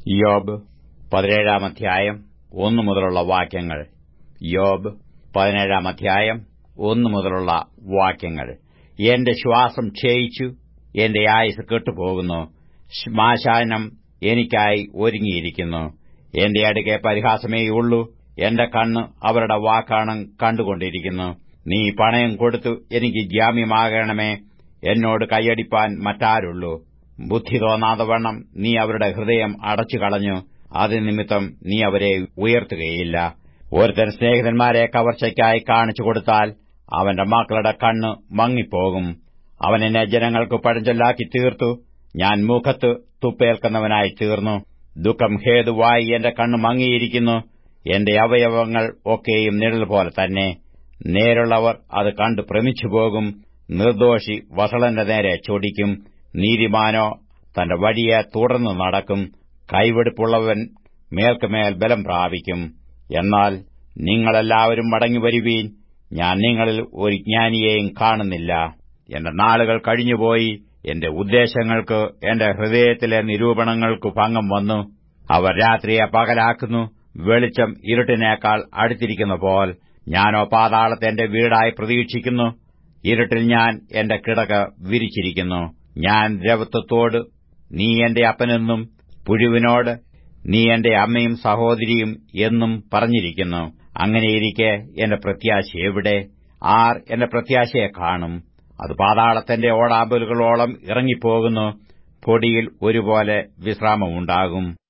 യോബ് 17 അധ്യായം 1 മുതലുള്ള വാക്യങ്ങൾ. യോബ് 17 അധ്യായം 1 മുതലുള്ള വാക്യങ്ങൾ. എന്റെ ശ്വാസം ക്ഷയിച്ചു, എന്റെ ആയുസ് കെട്ടുപോകുന്നു. ശ്മശാനം എനിക്കായി ഒരുങ്ങിയിരിക്കുന്നു. എന്റെ അടുക്കെ പരിഹാസമേയുള്ളൂ. എന്റെ കണ്ണ് അവരുടെ വാക്കാണ് കണ്ടുകൊണ്ടിരിക്കുന്നു. നീ പണയം കൊടുത്തു എനിക്ക് ജാമ്യമാകണമേ. എന്നോട് കൈയടിപ്പാൻ മറ്റാരുള്ളൂ? ബുദ്ധി തോന്നാതവണ്ണം നീ അവരുടെ ഹൃദയം അടച്ചുകളഞ്ഞു. അതുനിമിത്തം നീ അവരെ ഉയർത്തുകയില്ല. ഒരുത്തൻ സ്നേഹിതന്മാരെ കവർച്ചയ്ക്കായി കാണിച്ചു കൊടുത്താൽ അവന്റെ മക്കളുടെ കണ്ണ് മങ്ങിപ്പോകും. അവൻ എന്നെ ജനങ്ങൾക്ക് പഴഞ്ചൊല്ലാക്കി തീർത്തു. ഞാൻ മുഖത്ത് തുപ്പേൽക്കുന്നവനായി തീർന്നു. ദുഃഖം ഹേതുവായി എന്റെ കണ്ണ് മങ്ങിയിരിക്കുന്നു. എന്റെ അവയവങ്ങൾ ഒക്കെയും നിഴൽ പോലെ തന്നെ. നേരുള്ളവർ അത് കണ്ടു ഭ്രമിച്ചുപോകും. നിർദോഷി വഷളന്റെ നേരെ ചൊടിക്കും. നീതിമാനോ തന്റെ വഴിയെ തുടർന്നു നടക്കും. കൈവെടുപ്പുള്ളവൻ മേൽക്കുമേൽ ബലം പ്രാപിക്കും. എന്നാൽ നിങ്ങളെല്ലാവരും മടങ്ങിവരുവീൻ. ഞാൻ നിങ്ങളിൽ ഒരു ജ്ഞാനിയെയും കാണുന്നില്ല. എന്റെ നാളുകൾ കഴിഞ്ഞുപോയി. എന്റെ ഉദ്ദേശങ്ങൾക്ക്, എന്റെ ഹൃദയത്തിലെ നിരൂപണങ്ങൾക്ക് ഭംഗം വന്നു. അവർ രാത്രിയെ പകലാക്കുന്നു. വെളിച്ചം ഇരുട്ടിനേക്കാൾ അടുത്തിരിക്കുന്ന പോൽ ഞാനോ പാതാളത്തെ എന്റെ വീടായി പ്രതീക്ഷിക്കുന്നു. ഇരുട്ടിൽ ഞാൻ എന്റെ കിടക വിരിച്ചിരിക്കുന്നു. ഞാൻ രവത്വത്തോട് നീ എന്റെ അപ്പനെന്നും പുഴുവിനോട് നീ എന്റെ അമ്മയും സഹോദരിയും എന്നും പറഞ്ഞിരിക്കുന്നു. അങ്ങനെയിരിക്കെ എന്റെ പ്രത്യാശ എവിടെ? ആർ എന്റെ പ്രത്യാശയെ കാണും? അത് പാതാളത്തിന്റെ ഓടാമ്പലുകളോളം ഇറങ്ങിപ്പോകുന്നു. പൊടിയിൽ ഒരുപോലെ വിശ്രാമമുണ്ടാകും.